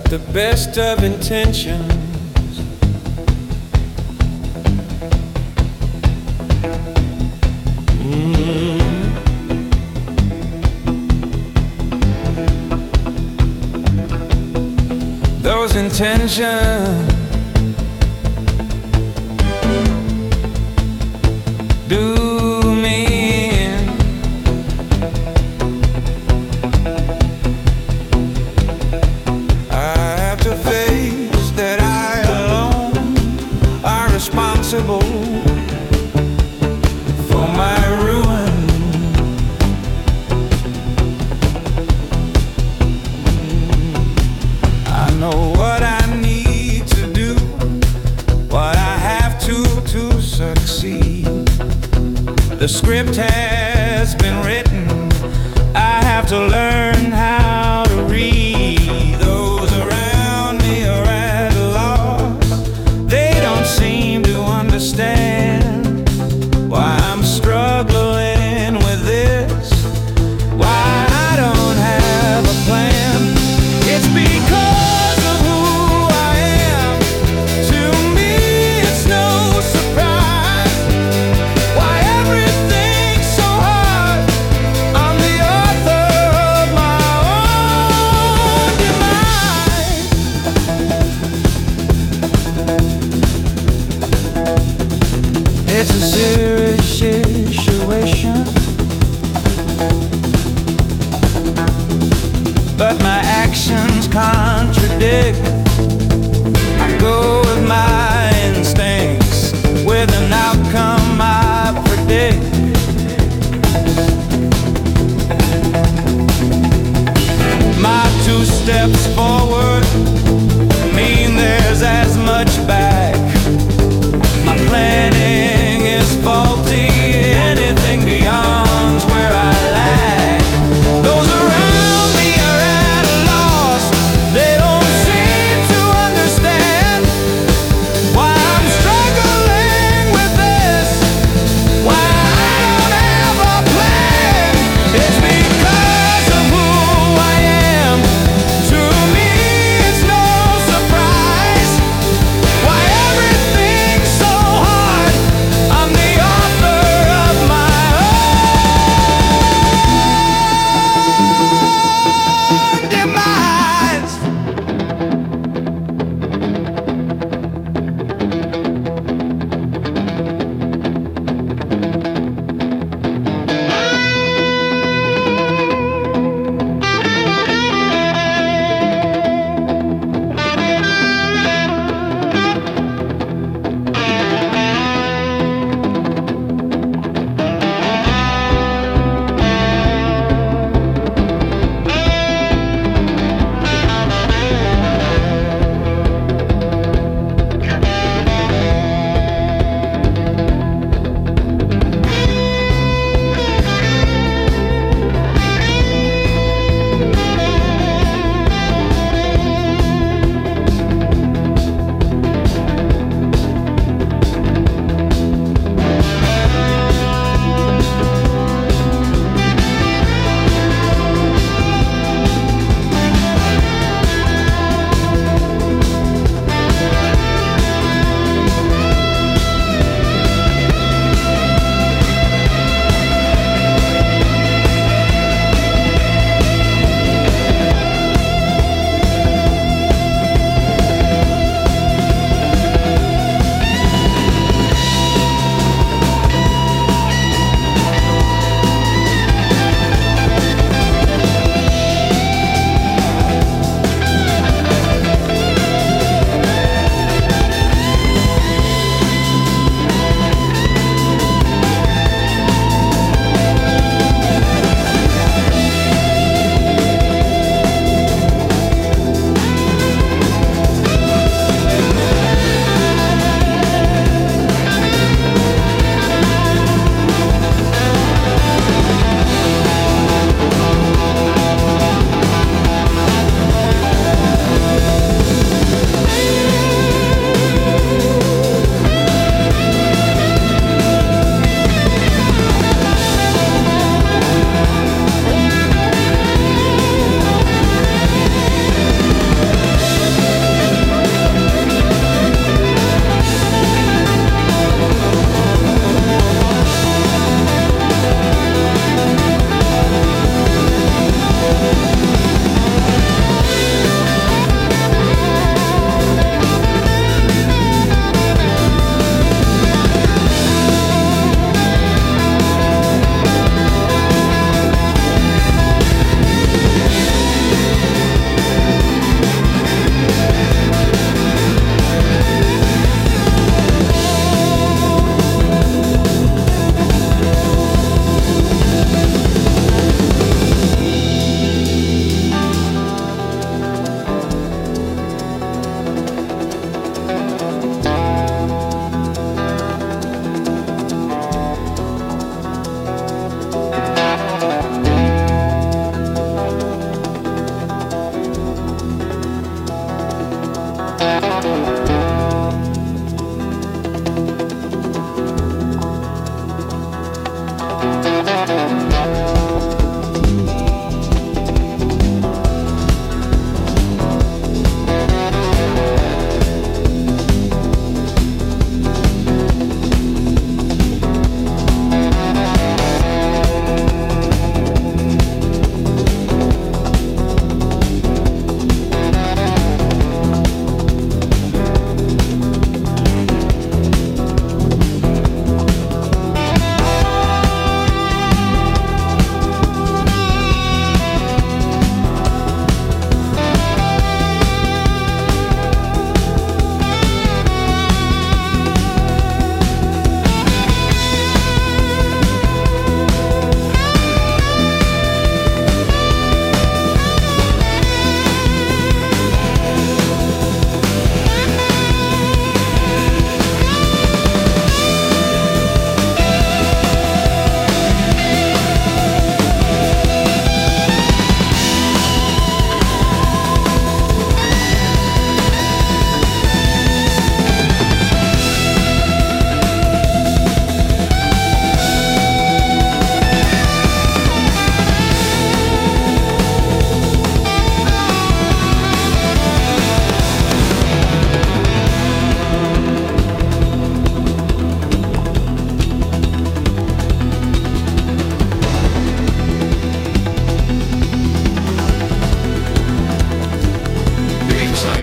the best of intentions. Those intentions do me in. I have to face that I alone are responsible for my ruin. I know what I need to do, what I have to succeed. The script has been written, I have to learn how to read. Those around me are at a loss, they don't seem to understand why I'm struggling with this, why I don't have a plan. It's because of who I am. To me it's no surprise why everything's so hard. I'm the author of my own demise. It's a serious situation, but my actions contradict